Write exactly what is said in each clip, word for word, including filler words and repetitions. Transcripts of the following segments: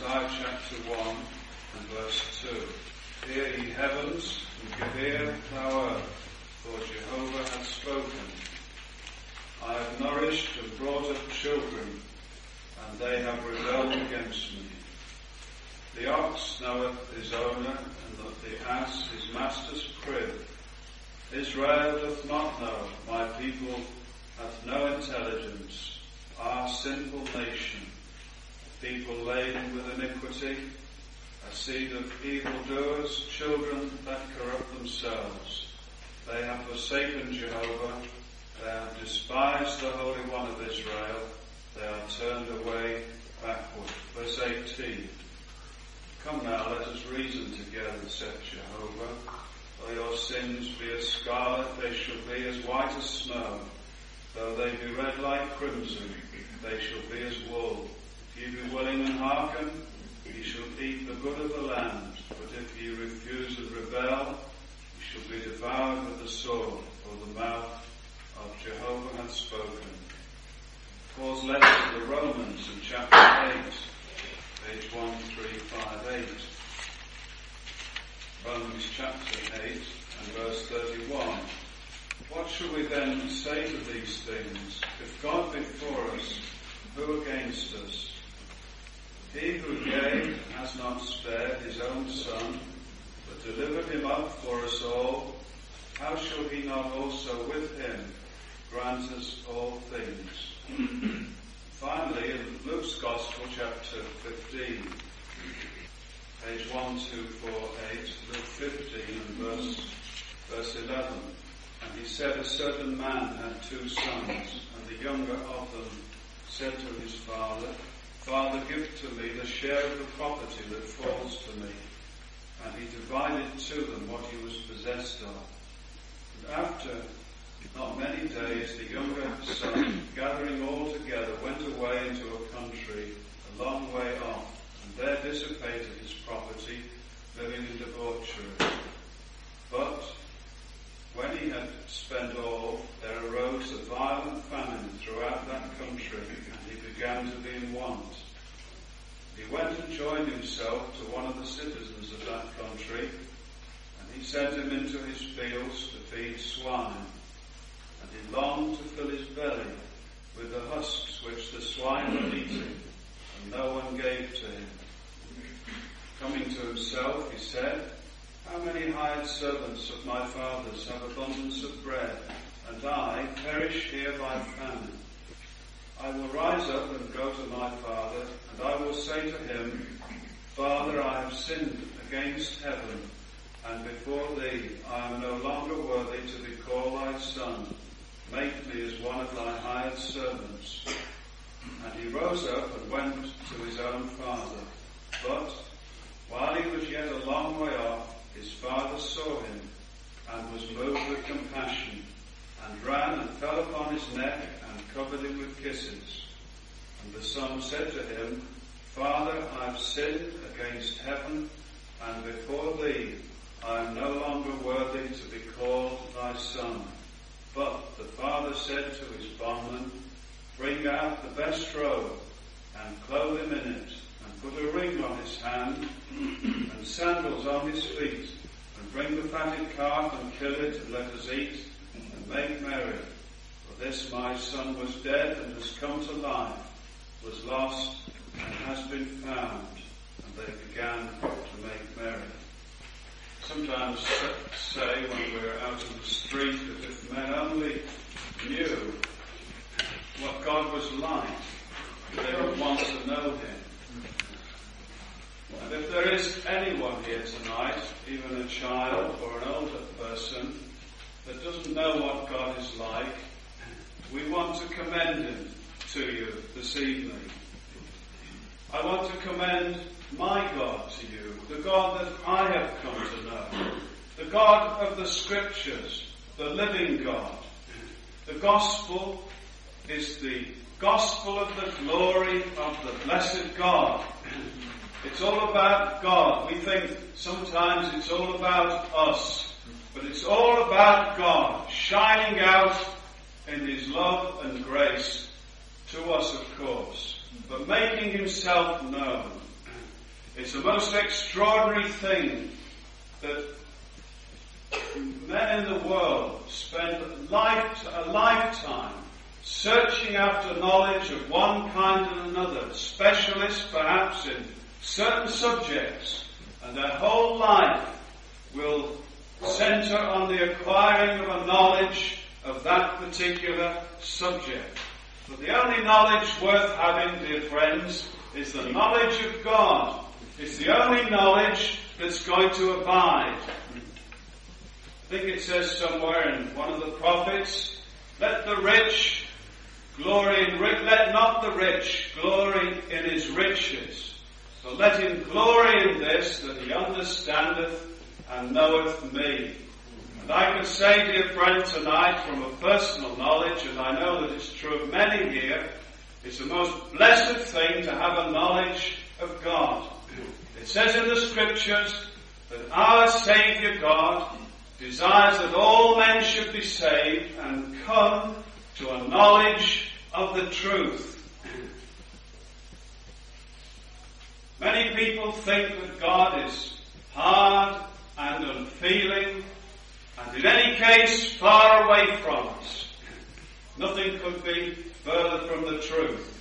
Isaiah chapter one and verse two. Hear ye heavens, and give ear thou earth, for Jehovah hath spoken. I have nourished and brought up children, and they have rebelled against me. The ox knoweth his owner, and the ass his master's crib. Israel doth not know, my people hath no intelligence. Our sinful nation, people laden with iniquity, a seed of evildoers, children that corrupt themselves. They have forsaken Jehovah, they have despised the Holy One of Israel, they are turned away backward. Verse eighteen. Come now, let us reason together, saith Jehovah. Though your sins be as scarlet, they shall be as white as snow. Though they be red like crimson, they shall be as wool. If ye be willing and hearken, ye shall eat the good of the land. But if ye refuse and rebel, ye shall be devoured with the sword, for the mouth of Jehovah hath spoken. Paul's letter to the Romans in chapter eight, page one three five eight. Romans chapter eight and verse thirty-one. What shall we then say to these things? If God be for us, who against us? He who gave has not spared his own Son, but delivered him up for us all, how shall he not also with him grant us all things? Finally, in Luke's Gospel, chapter fifteen, page one two four eight, Luke fifteen and verse, verse eleven. And he said, a certain man had two sons, and the younger of them said to his father, Father, give to me the share of the property that falls to me. And he divided to them what he was possessed of. And after not many days, the younger son, gathering all together, went away into a country a long way off, and there dissipated his property, living in debauchery. But when he had spent all, there arose a violent famine throughout that country, and he began to be in want. He went and joined himself to one of the citizens of that country, and he sent him into his fields to feed swine. And he longed to fill his belly with the husks which the swine were eating, and no one gave to him. Coming to himself, he said, How many hired servants of my father's have abundance of bread, and I perish here by famine? I will rise up and go to my father, and I will say to him, Father, I have sinned against heaven, and before thee I am no longer worthy to be called thy son. Make me as one of thy hired servants. And he rose up and went to his own father. But while he was yet a long way off, his father saw him, and was moved with compassion, and ran and fell upon his neck, and covered him with kisses. And the son said to him, Father, I have sinned against heaven, and before thee I am no longer worthy to be called thy son. But the father said to his bondman, Bring out the best robe, and clothe him in it, and put a ring on his hand, and sandals on his feet, and bring the fatted calf, and kill it, and let us eat, and make merry. For this my son was dead, and has come to life, was lost, and has been found. And they began to make merry. Sometimes say when we're out in the street that if men only knew what God was like, they would want to know him. And if there is anyone here tonight, even a child or an older person, that doesn't know what God is like, we want to commend him to you this evening. I want to commend my God to you, the God that I have come to know, the God of the Scriptures, the living God. The gospel is the gospel of the glory of the blessed God. It's all about God. We think sometimes it's all about us, but it's all about God shining out in his love and grace to us, of course, but making himself known. It's the most extraordinary thing that men in the world spend life, a lifetime searching after knowledge of one kind and another, specialists perhaps in certain subjects, and their whole life will center on the acquiring of a knowledge of that particular subject. But the only knowledge worth having, dear friends, is the knowledge of God. It's the only knowledge that's going to abide. I think it says somewhere in one of the prophets, let the rich glory in rich, let not the rich glory in his riches, but let him glory in this, that he understandeth and knoweth me. And I can say, dear friend, tonight from a personal knowledge, and I know that it's true of many here, it's the most blessed thing to have a knowledge of God. It says in the Scriptures that our Saviour God desires that all men should be saved and come to a knowledge of the truth. Many people think that God is hard and unfeeling, and in any case far away from us. Nothing could be further from the truth.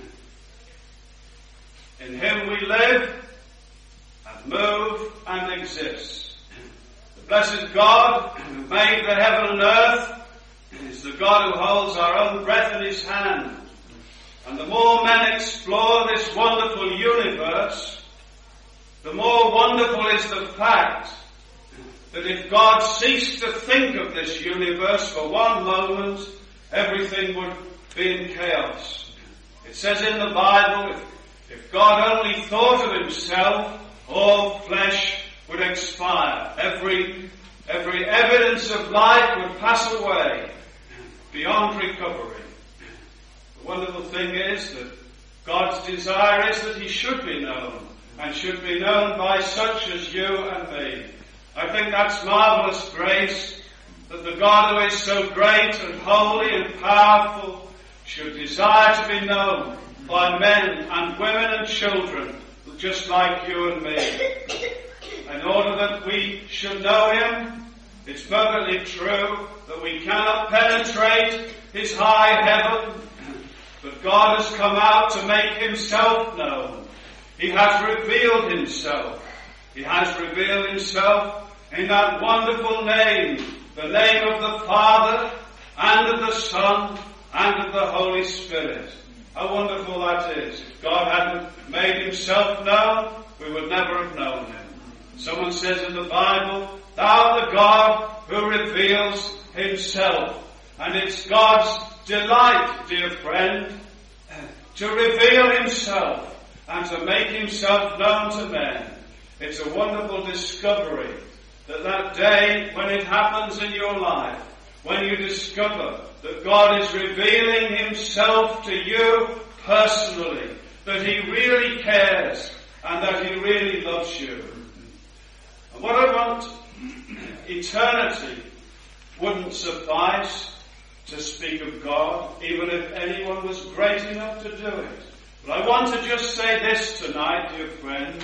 In Him we live and move and exist. The blessed God who made the heaven and earth is the God who holds our own breath in His hand. And the more men explore this wonderful universe, the more wonderful is the fact that if God ceased to think of this universe for one moment, everything would be in chaos. It says in the Bible, if, if God only thought of Himself, all flesh would expire. Every, every evidence of life would pass away beyond recovery. The wonderful thing is that God's desire is that He should be known, and should be known by such as you and me. I think that's marvelous grace, that the God who is so great and holy and powerful should desire to be known by men and women and children just like you and me. In order that we should know Him, it's perfectly true that we cannot penetrate His high heaven, but God has come out to make Himself known. He has revealed Himself. He has revealed Himself in that wonderful name, the name of the Father, and of the Son, and of the Holy Spirit. How wonderful that is. If God hadn't made Himself known, we would never have known Him. Someone says in the Bible, Thou the God who reveals Himself. And it's God's delight, dear friend, to reveal Himself and to make Himself known to men. It's a wonderful discovery that that day when it happens in your life, when you discover that God is revealing Himself to you personally, that He really cares and that He really loves you. And what I want, eternity wouldn't suffice to speak of God, even if anyone was great enough to do it. But I want to just say this tonight, dear friends,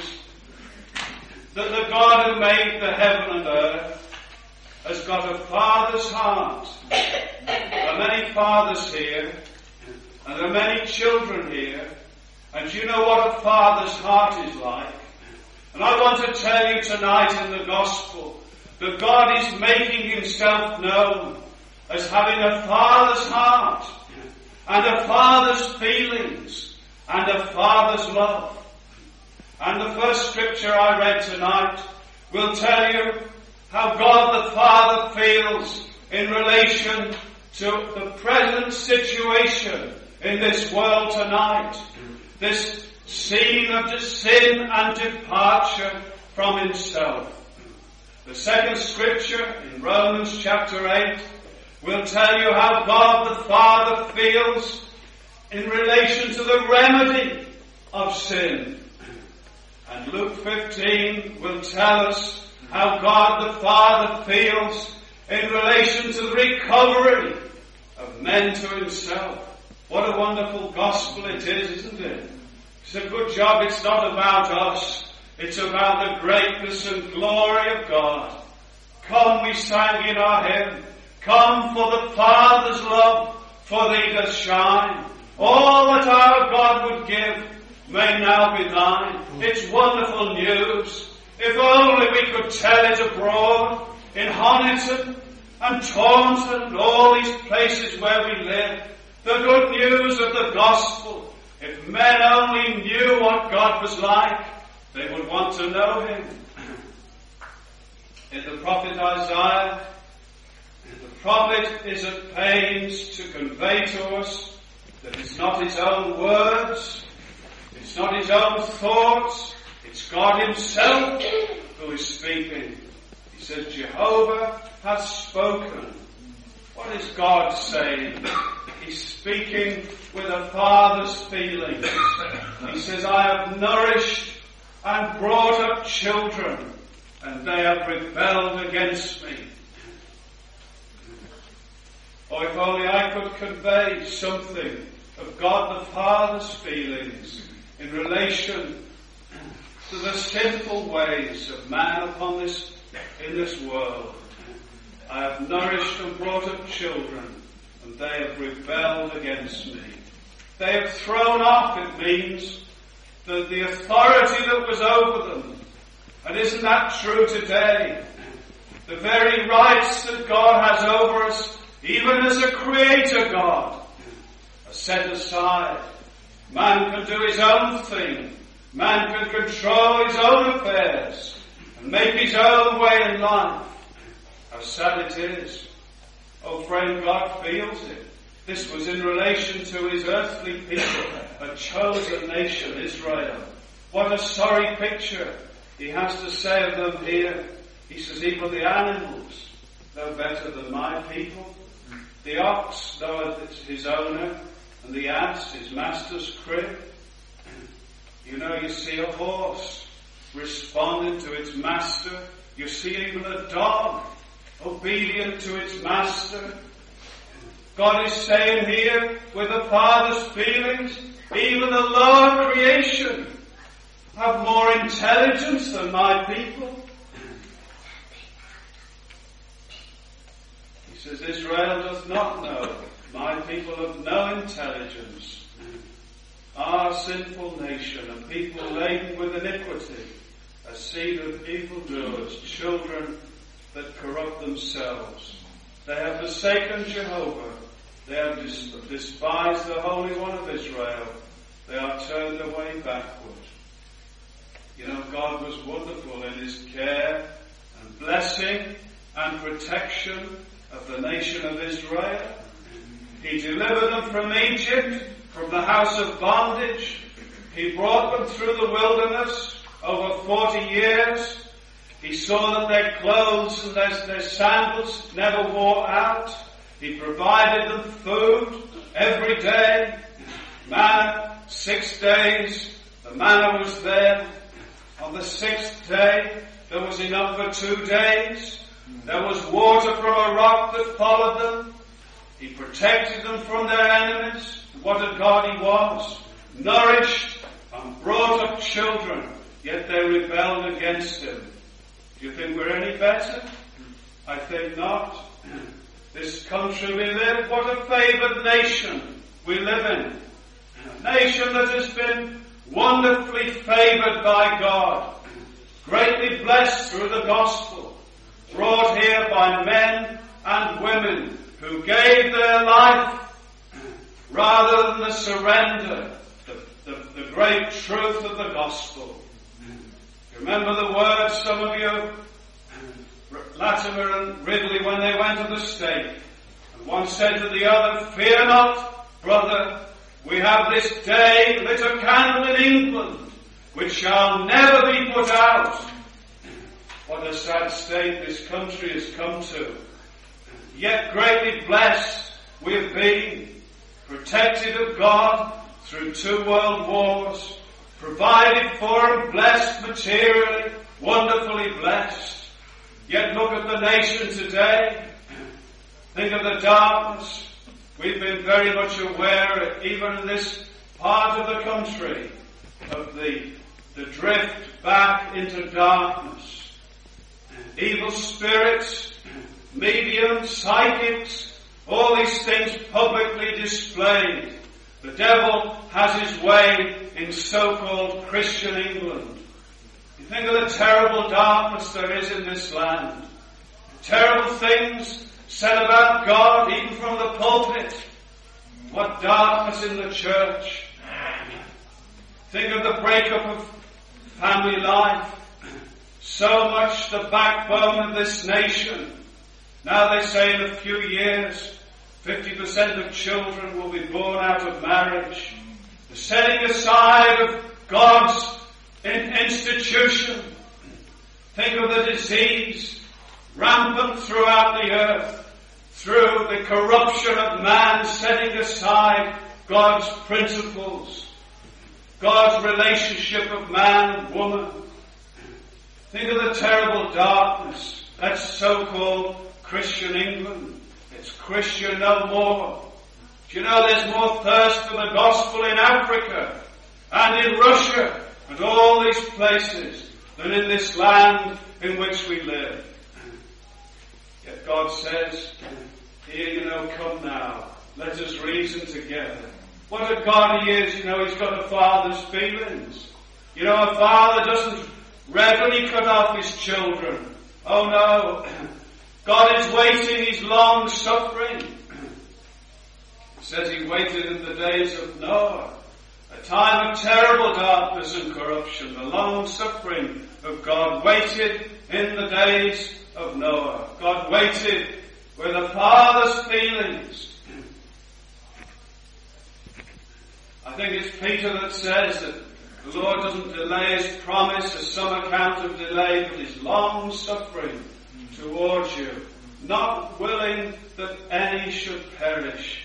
that the God who made the heaven and earth has got a father's heart. There are many fathers here, and there are many children here, and you know what a father's heart is like. And I want to tell you tonight in the gospel that God is making Himself known as having a father's heart, and a father's feelings, and a father's love. And the first scripture I read tonight will tell you how God the Father feels in relation to the present situation in this world tonight. This scene of sin and departure from Himself. The second scripture in Romans chapter eight will tell you how God the Father feels in relation to the remedy of sin. And Luke fifteen will tell us how God the Father feels in relation to the recovery of men to Himself. What a wonderful gospel it is, isn't it? It's a good job it's not about us, It's about the greatness and glory of God. Come, we sang in our hymn, come, for the Father's love for thee doth shine. All that our God would give may now be thine. It's wonderful news. If only we could tell it abroad, in Honiton and Taunton and all these places where we live. The good news of the gospel. If men only knew what God was like, they would want to know him. In the prophet Isaiah, the prophet is at pains to convey to us that it's not his own words, it's not his own thoughts, it's God himself who is speaking. He says, Jehovah has spoken. What is God saying? He's speaking with a father's feelings. He says, I have nourished and brought up children, and they have rebelled against me. Oh, if only I could convey something of God the Father's feelings in relation to the sinful ways of man upon this, in this world. I have nourished and brought up children, and they have rebelled against me. They have thrown off, it means, the, the authority that was over them. And isn't that true today? The very rights that God has over us, even as a creator God, are set aside. Man can do his own thing. Man can control his own affairs and make his own way in life. How sad it is. Oh friend, God feels it. This was in relation to his earthly people, a chosen nation, Israel. What a sorry picture he has to say of them here. He says, even the animals know better than my people. The ox knoweth his owner, and the ass his master's crib. You know, you see a horse responding to its master. You see even a dog obedient to its master. God is saying here, with the Father's feelings, even the lower creation have more intelligence than my people. He says, Israel does not know. My people have no intelligence. Our sinful nation, a people laden with iniquity, a seed of evildoers, children that corrupt themselves. They have forsaken Jehovah. They have despised the Holy One of Israel. They are turned away backward. You know, God was wonderful in his care and blessing and protection of the nation of Israel. He delivered them from Egypt, from the house of bondage. He brought them through the wilderness over forty years. He saw that their clothes and their, their sandals never wore out. He provided them food every day. Manna, six days, the manna was there. On the sixth day, there was enough for two days. There was water from a rock that followed them. He protected them from their enemies. What a God he was. Nourished and brought up children, yet they rebelled against him. Do you think we're any better? I think not. This country we live, what a favoured nation we live in. A nation that has been wonderfully favoured by God, greatly blessed through the gospel, brought here by men and women who gave their life rather than the surrender, the, the, the great truth of the gospel. Remember the words, some of you, Latimer and Ridley, when they went to the stake. And one said to the other, fear not, brother, we have this day lit a candle in England, which shall never be put out. What a sad state this country has come to. Yet greatly blessed we have been, protected of God through two world wars, provided for and blessed materially, wonderfully blessed. Yet look at the nation today. Think of the darkness. We've been very much aware, even in this part of the country, of the, the drift back into darkness. Evil spirits, mediums, psychics, all these things publicly displayed. The devil has his way in so-called Christian England. You think of the terrible darkness there is in this land. Terrible things said about God, even from the pulpit. What darkness in the church. Think of the breakup of family life. So much the backbone of this nation. Now they say in a few years, fifty percent of children will be born out of marriage. The setting aside of God's institution. Think of the disease rampant throughout the earth through the corruption of man setting aside God's principles, God's relationship of man and woman. Think of the terrible darkness. That's so-called Christian England. It's Christian no more. Do you know there's more thirst for the gospel in Africa and in Russia and all these places than in this land in which we live? Yet God says, here, you know, come now. Let us reason together. What a God he is. You know, he's got a father's feelings. You know, a father doesn't readily cut off his children. Oh no. God is waiting. He's long suffering. It says he waited in the days of Noah. A time of terrible darkness and corruption. The long suffering of God waited in the days of Noah. God waited with a father's feelings. I think it's Peter that says that the Lord doesn't delay his promise as some account of delay, but is long suffering towards you, not willing that any should perish.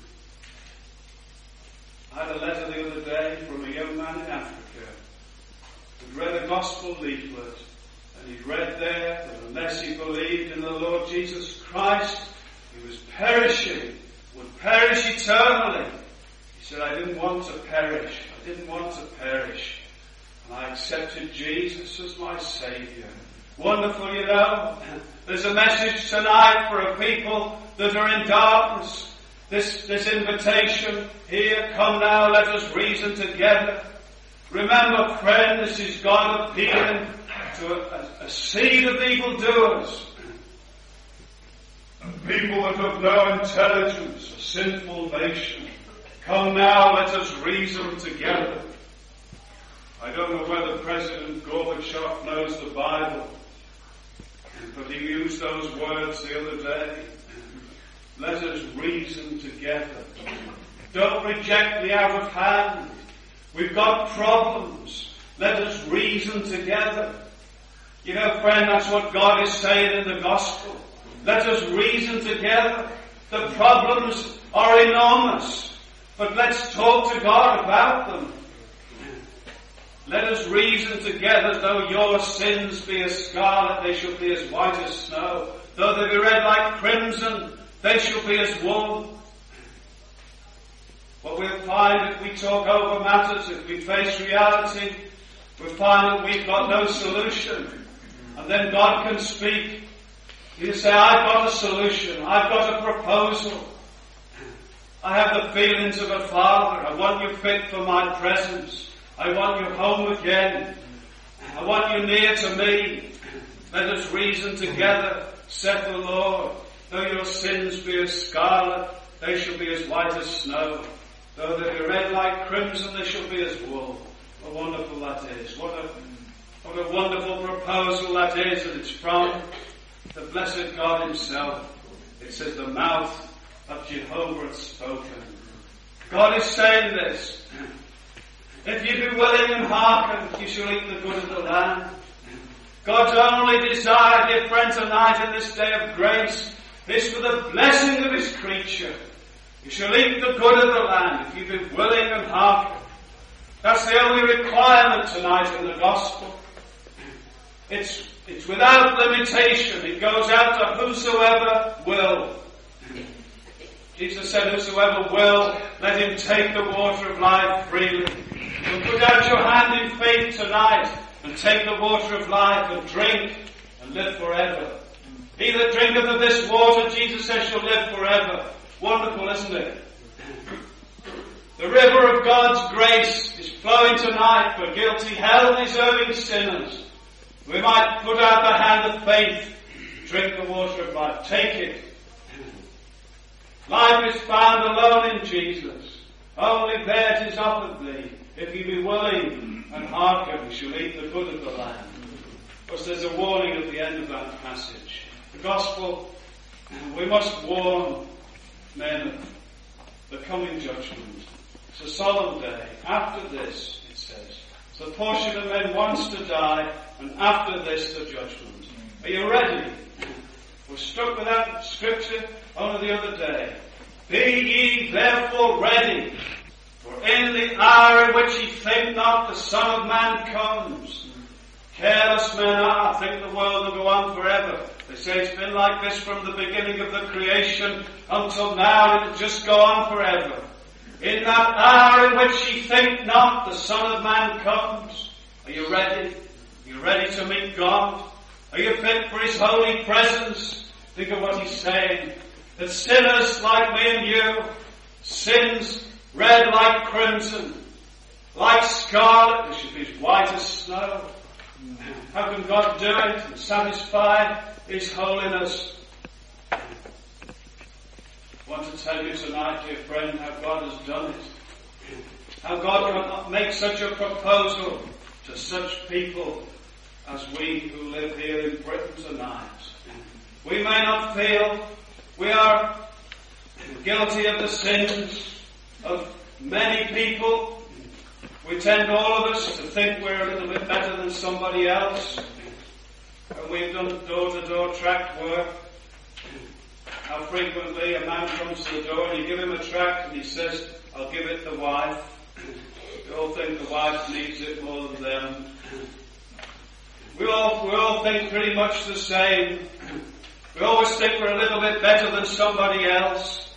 I had a letter the other day from a young man in Africa who'd read a gospel leaflet, and he'd read there that unless he believed in the Lord Jesus Christ, he was perishing, would perish eternally. He said, I didn't want to perish. I didn't want to perish. And I accepted Jesus as my Saviour. Wonderful, you know. There's a message tonight for a people that are in darkness. This, this invitation, here, come now, let us reason together. Remember, friend, this is God appealing to a, a, a seed of evildoers. A people that have no intelligence, a sinful nation. Come now, let us reason together. I don't know whether President Gorbachev knows the Bible, but he used those words the other day. Let us reason together. Don't reject the out of hand. We've got problems. Let us reason together. You know, friend, that's what God is saying in the gospel. Let us reason together. The problems are enormous, but let's talk to God about them. Let us reason together. Though your sins be as scarlet, they shall be as white as snow. Though they be red like crimson, they shall be as wool. What we'll find if we talk over matters, if we face reality, we'll find that we've got no solution. And then God can speak. He'll say, I've got a solution. I've got a proposal. I have the feelings of a father. I want you fit for my presence. I want you home again. I want you near to me. Let us reason together, saith the Lord. Though your sins be as scarlet, they shall be as white as snow. Though they be red like crimson, they shall be as wool. How wonderful that is. What a, what a wonderful proposal that is. And it's from the blessed God himself. It says, the mouth of Jehovah hath spoken. God is saying this. If you be willing and hearken, you shall eat the good of the land. God's only desire, dear friend, tonight in this day of grace, is for the blessing of his creature. You shall eat the good of the land if you be willing and hearken. That's the only requirement tonight in the gospel. It's, it's without limitation. It goes out to whosoever will. Jesus said, whosoever will, let him take the water of life freely. So put out your hand in faith tonight and take the water of life and drink and live forever. He that drinketh of this water, Jesus says, shall live forever. Wonderful, isn't it? The river of God's grace is flowing tonight for guilty, hell-deserving sinners. We might put out the hand of faith, drink the water of life, take it. Life is found alone in Jesus. Only there it is offered thee. If you be willing and hearken, you shall eat the good of the land. Of course, there's a warning at the end of that passage. The gospel, we must warn men of the coming judgment. It's a solemn day. After this, it says, it's the portion of men once to die, and after this, the judgment. Are you ready? We're struck with that scripture only the other day. Be ye therefore ready, for in the hour in which ye think not, the Son of Man comes. Careless men are, think the world will go on forever. They say it's been like this from the beginning of the creation until now, it'll just go on forever. In that hour in which ye think not, the Son of Man comes. Are you ready? Are you ready to meet God? Are you fit for His holy presence? Think of what He's saying. That sinners like me and you, sins red like crimson, like scarlet, they should be as white as snow. How can God do it and satisfy His holiness? I want to tell you tonight, dear friend, how God has done it. How God can make such a proposal to such people as we who live here in Britain tonight. We may not feel we are guilty of the sins of many people. We tend, all of us, to think we're a little bit better than somebody else. And we've done door-to-door tract work. How frequently a man comes to the door and you give him a tract and he says, I'll give it the wife. We all think the wife needs it more than them. We all, we all think pretty much the same. We always think we're a little bit better than somebody else.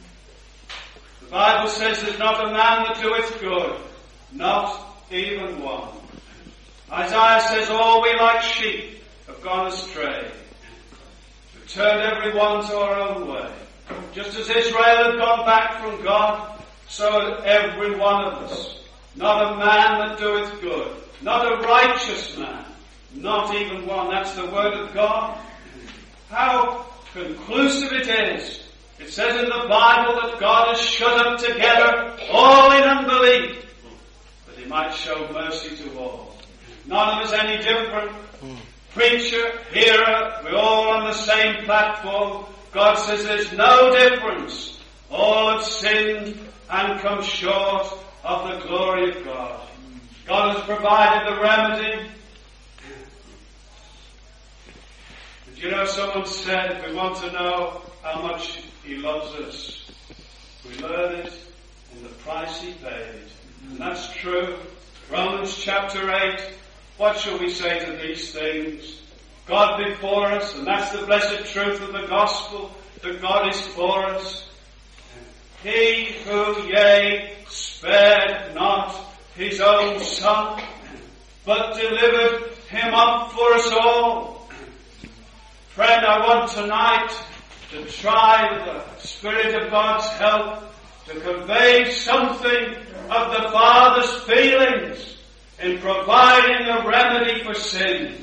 The Bible says there's not a man that doeth good, not even one. Isaiah says all we like sheep have gone astray. We've turned every one to our own way. Just as Israel had gone back from God, so had every one of us. Not a man that doeth good, not a righteous man, not even one. That's the word of God. How conclusive it is. It says in the Bible that God has shut up together all in unbelief, that He might show mercy to all. None of us any different. Preacher, hearer, we're all on the same platform. God says there's no difference. All have sinned and come short of the glory of God. God has provided the remedy. Did you know, someone said, if we want to know how much He loves us, we learn it in the price He paid. And that's true. Romans chapter eight, what shall we say to these things? God before us, and that's the blessed truth of the gospel, that God is for us. He who, yea, spared not His own Son, but delivered Him up for us all. Friend, I want tonight to try with the Spirit of God's help to convey something of the Father's feelings in providing a remedy for sin.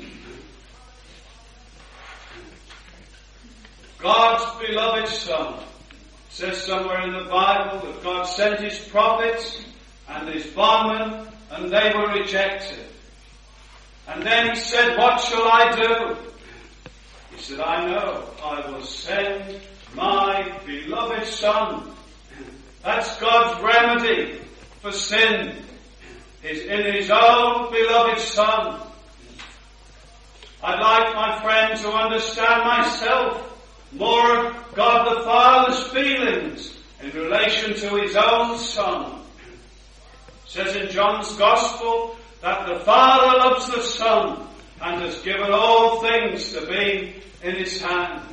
God's beloved Son says somewhere in the Bible that God sent His prophets and His bondmen, and they were rejected. And then He said, what shall I do? He said, I know, I will send my beloved Son. That's God's remedy for sin, is in His own beloved Son. I'd like, my friend, to understand myself more of God the Father's feelings in relation to His own Son. It says in John's Gospel that the Father loves the Son and has given all things to be in His hand.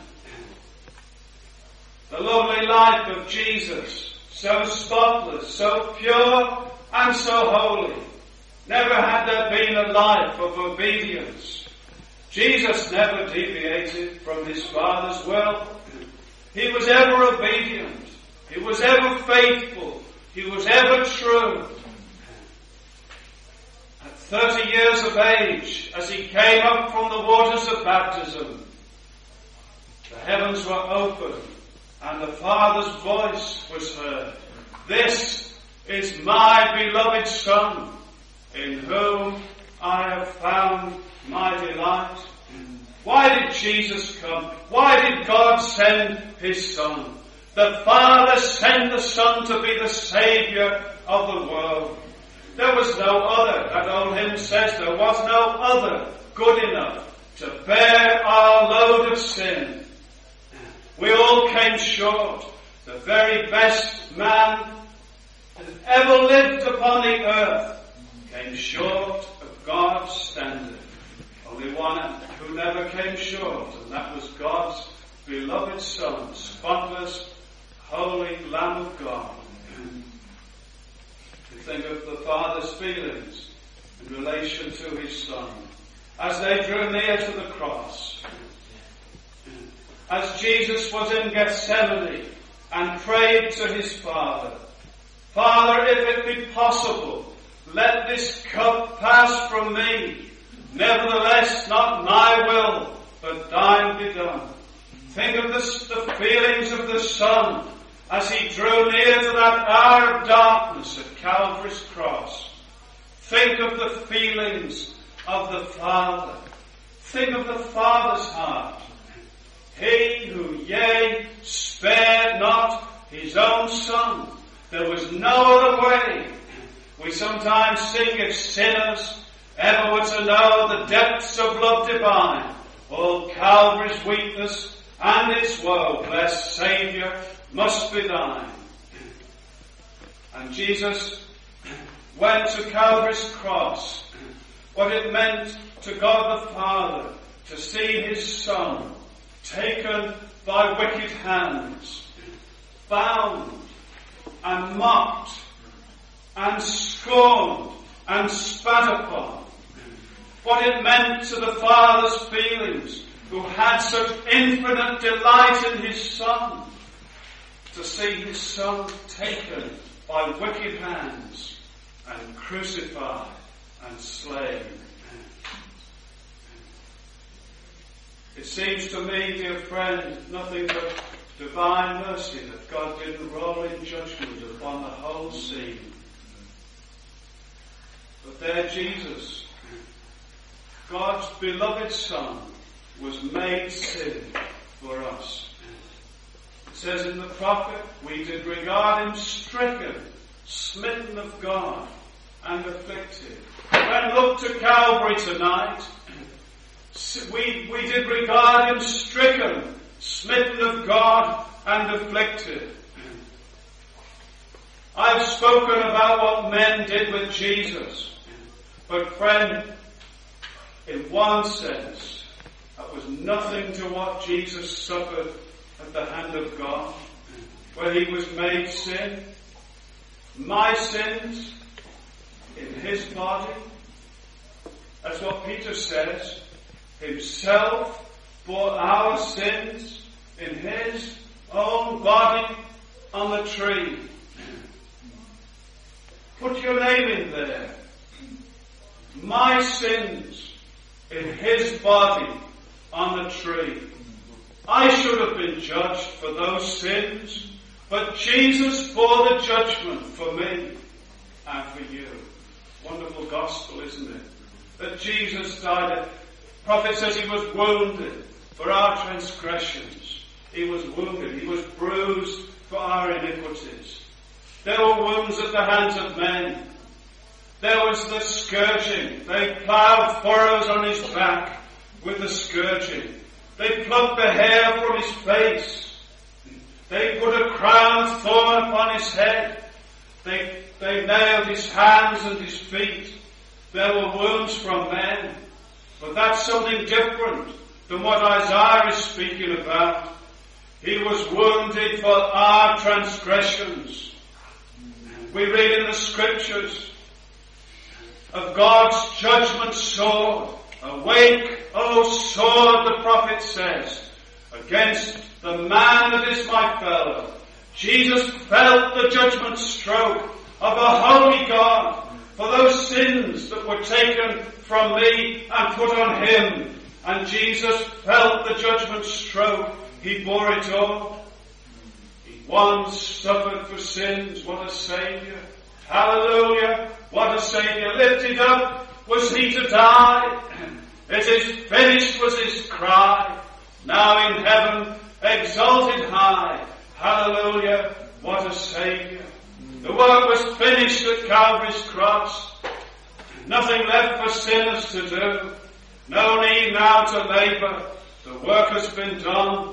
The lovely life of Jesus, so spotless, so pure, and so holy. Never had there been a life of obedience. Jesus never deviated from his Father's will. He was ever obedient. He was ever faithful. He was ever true. At thirty years of age, as he came up from the waters of baptism, the heavens were opened and the Father's voice was heard. This is my beloved Son, in whom I have found my delight. Why did Jesus come? Why did God send his Son? The Father sent the Son to be the Saviour of the world. There was no other. That old hymn says there was no other good enough to bear our load of sin. We all came short. The very best man that ever lived upon the earth came short of God's standard. Only one who never came short, and that was God's beloved Son, spotless, holy Lamb of God. You think of the Father's feelings in relation to his Son as they drew near to the cross. As Jesus was in Gethsemane and prayed to his Father, Father, if it be possible, let this cup pass from me. Nevertheless, not my will, but thine be done. Think of the, the feelings of the Son as he drew near to that hour of darkness at Calvary's cross. Think of the feelings of the Father. Think of the Father's heart. He who, yea, spared not his own Son. There was no other way. We sometimes sing, if sinners ever were to know the depths of love divine, all Calvary's weakness and its woe, blessed Saviour, must be thine. And Jesus went to Calvary's cross. What it meant to God the Father to see his Son taken by wicked hands, bound and mocked and scorned and spat upon. What it meant to the Father's feelings, who had such infinite delight in his Son, to see his Son taken by wicked hands and crucified and slain. It seems to me, dear friend, nothing but divine mercy that God didn't roll in judgment upon the whole scene. But there Jesus, God's beloved Son, was made sin for us. It says in the prophet, we did regard him stricken, smitten of God, and afflicted. When look to Calvary tonight, we, we did regard him stricken, smitten of God, and afflicted. I've spoken about what men did with Jesus. But friend, in one sense, that was nothing to what Jesus suffered at the hand of God, where he was made sin. My sins in his body. That's what Peter says. Himself bore our sins in his own body on the tree. Put your name in there. My sins in his body on the tree. I should have been judged for those sins, but Jesus bore the judgment for me and for you. Wonderful gospel, isn't it? That Jesus died. The prophet says he was wounded for our transgressions. He was wounded. He was bruised for our iniquities. There were wounds at the hands of men. There was the scourging. They ploughed furrows on his back with the scourging. They plucked the hair from his face. They put a crown of thorn upon his head. They, they nailed his hands and his feet. There were wounds from men. But that's something different than what Isaiah is speaking about. He was wounded for our transgressions. We read in the scriptures, of God's judgment sword. Awake, O sword, the prophet says, against the man that is my fellow. Jesus felt the judgment stroke of a holy God for those sins that were taken from me and put on him. And Jesus felt the judgment stroke. He bore it all. He once suffered for sins. What a Saviour. Hallelujah. What a Saviour. Lifted up was he to die. It is finished was his cry. Now in heaven exalted high. Hallelujah. What a Saviour. The work was finished at Calvary's cross. Nothing left for sinners to do. No need now to labour. The work has been done.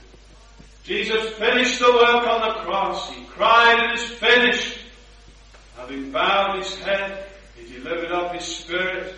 Jesus finished the work on the cross. He cried, it is finished. Having bowed his head, he delivered up his spirit,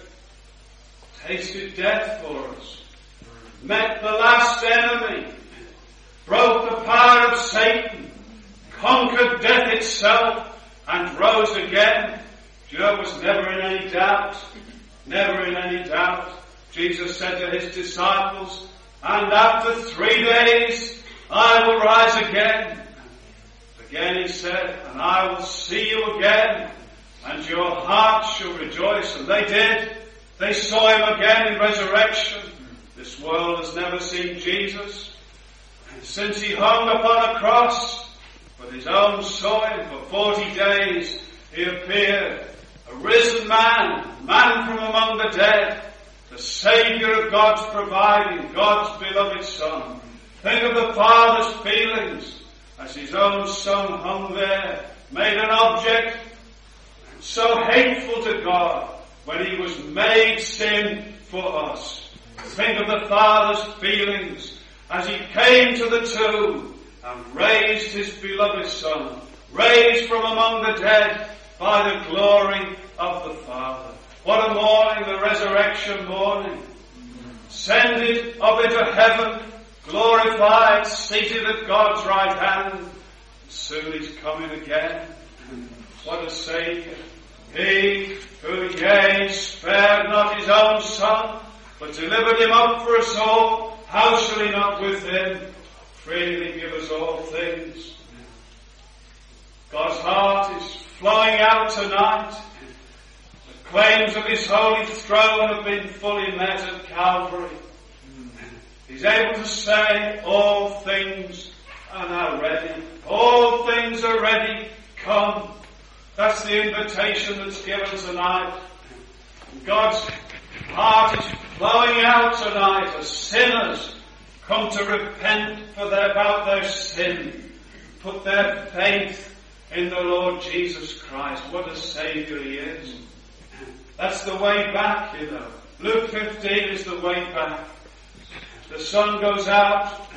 tasted death for us, met the last enemy, broke the power of Satan, conquered death itself, and rose again. Job was never in any doubt, never in any doubt. Jesus said to his disciples, and after three days I will rise again. Again he said, and I will see you again, and your heart shall rejoice. And they did. They saw him again in resurrection. This world has never seen Jesus. And since he hung upon a cross, but his own saw him for forty days, he appeared, a risen man, man from among the dead, the Saviour of God's providing, God's beloved Son. Think of the Father's feelings as his own Son hung there, made an object, so hateful to God when he was made sin for us. Think of the Father's feelings as he came to the tomb and raised his beloved Son, raised from among the dead by the glory of the Father. What a morning, the resurrection morning. Ascended up into heaven, glorified, seated at God's right hand. Soon he's coming again. What a Saviour. He who, yea, spared not his own Son, but delivered him up for us all, how shall he not with him freely give us all things? God's heart is flowing out tonight. The claims of his holy throne have been fully met at Calvary. He's able to say, all things are now ready. All things are ready. Come. That's the invitation that's given tonight. God's heart is flowing out tonight as sinners come to repent for their, about their sin. Put their faith in the Lord Jesus Christ. What a Saviour he is. That's the way back, you know. Luke fifteen is the way back. The sun goes out.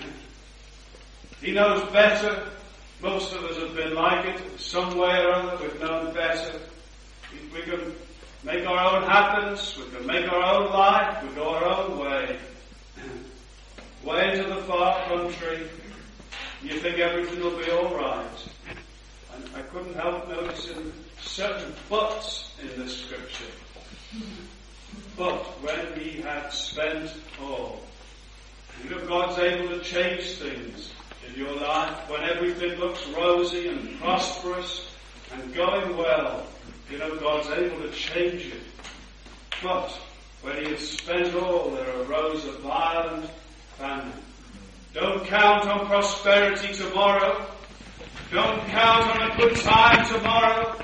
He knows better. Most of us have been like it. Some way or other we've known better. We can make our own happiness. We can make our own life. We go our own way. Way into the far country. You think everything will be all right. And I couldn't help noticing certain buts in the scripture. But when he had spent all. You know, God's able to change things in your life when everything looks rosy and prosperous and going well. You know, God's able to change it. But when he had spent all, there arose a violent famine. Don't count on prosperity tomorrow. Don't count on a good time tomorrow.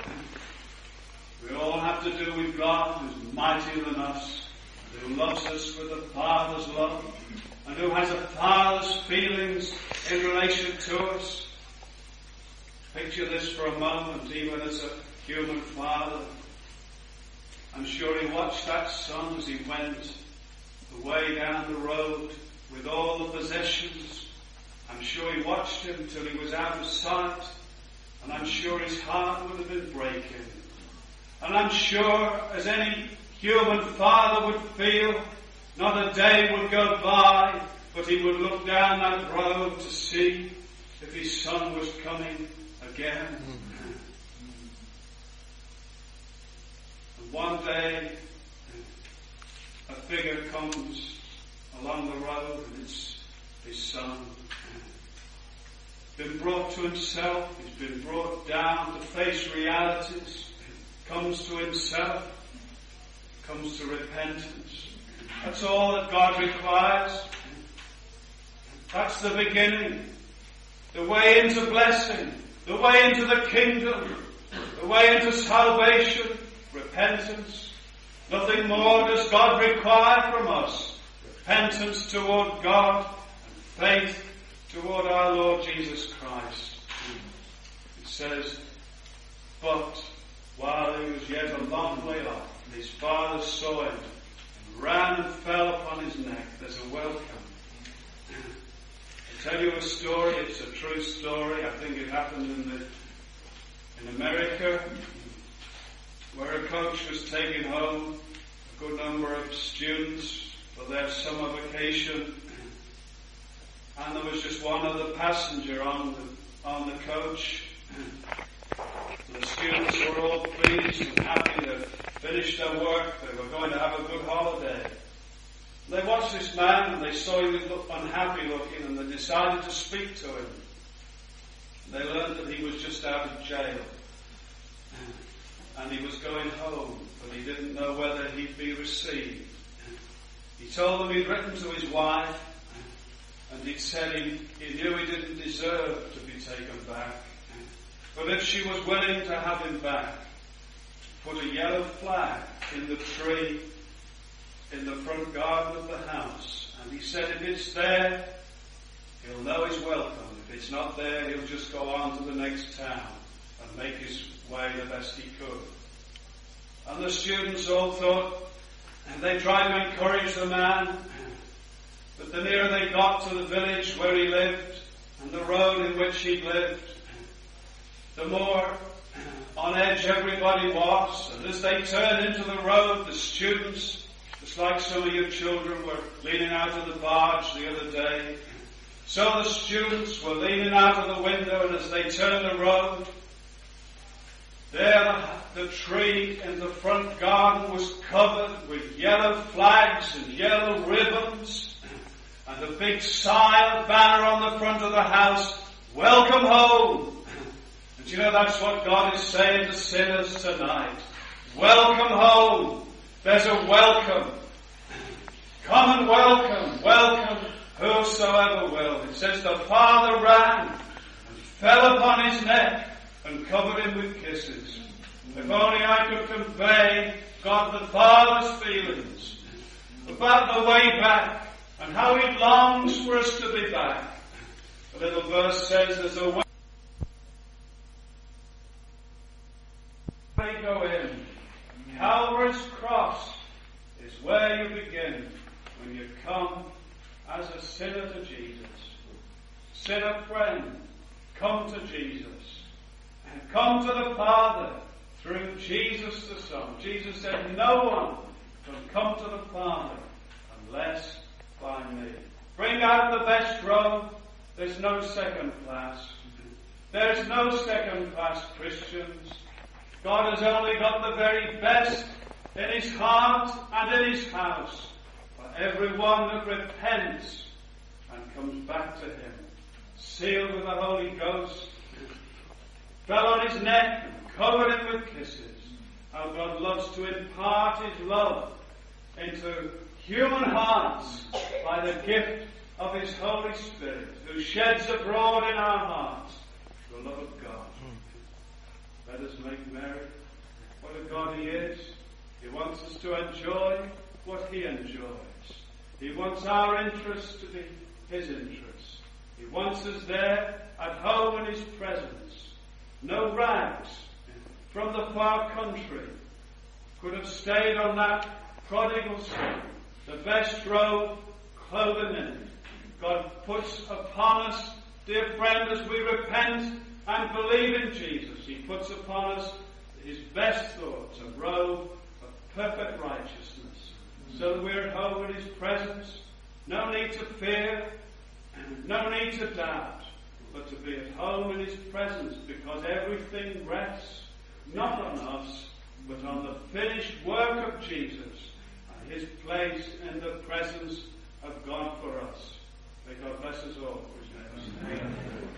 We all have to do with God who's mightier than us, who loves us with a Father's love, and who has a Father's feelings in relation to us. Picture this for a moment, even as a human father. I'm sure he watched that son as he went away down the road with all the possessions. I'm sure he watched him till he was out of sight, and I'm sure his heart would have been breaking. And I'm sure, as any human father would feel, not a day would go by, but he would look down that road to see if his son was coming again. And one day, a figure comes along the road, and it's his son. Been brought to himself, he's been brought down to face realities, comes to himself, comes to repentance. That's all that God requires. That's the beginning, the way into blessing, the way into the kingdom, the way into salvation, repentance. Nothing more does God require from us. Repentance toward God and faith toward our Lord Jesus Christ. It says, but while he was yet a long way off, his father saw him and ran and fell upon his neck. There's a welcome. I'll tell you a story. It's a true story. I think it happened in the in America, where a coach was taking home a good number of students for their summer vacation, and there was just one other passenger on the on the coach. The students were all pleased and happy to finish their work. They were going to have a good holiday. They watched this man and they saw he was unhappy looking, and they decided to speak to him. They learned that he was just out of jail and he was going home, but he didn't know whether he'd be received. He told them he'd written to his wife, and he'd said he, he knew he didn't deserve to be taken back, but if she was willing to have him back, put a yellow flag in the tree in the front garden of the house. And he said if it's there, he'll know he's welcome. If it's not there, he'll just go on to the next town and make his way the best he could. And the students all thought, and they tried to encourage the man, but the nearer they got to the village where he lived and the road in which he lived, the more on edge everybody was. And as they turned into the road, the students, just like some of your children were leaning out of the barge the other day, so the students were leaning out of the window, and as they turned the road, there the tree in the front garden was covered with yellow flags and yellow ribbons, and a big sign banner on the front of the house, welcome home. And you know, that's what God is saying to sinners tonight. Welcome home. There's a welcome. Come and welcome. Welcome whosoever will. It says the father ran and fell upon his neck and covered him with kisses. If only I could convey God the Father's feelings about the way back and how he longs for us to be back. The little verse says there's a way they go in. Calvary's cross is where you begin when you come as a sinner to Jesus. Sinner friend, come to Jesus. And come to the Father through Jesus the Son. Jesus said, no one can come to the Father unless by me. Bring out the best robe. There's no second class. There's no second class Christians. God has only got the very best in his heart and in his house for everyone that repents and comes back to him, sealed with the Holy Ghost, fell on his neck and covered him with kisses. How God loves to impart his love into human hearts by the gift of his Holy Spirit, who sheds abroad in our hearts the love of God. Let us make merry. What a God he is. He wants us to enjoy what he enjoys. He wants our interest to be his interest. He wants us there at home in his presence. No rags from the far country could have stayed on that prodigal son. The best robe, clothing in it. God puts upon us, dear friend, as we repent and believe in Jesus, he puts upon us his best thoughts, a robe of perfect righteousness, so that we're at home in his presence. No need to fear, no need to doubt, but to be at home in his presence, because everything rests not on us, but on the finished work of Jesus and his place in the presence of God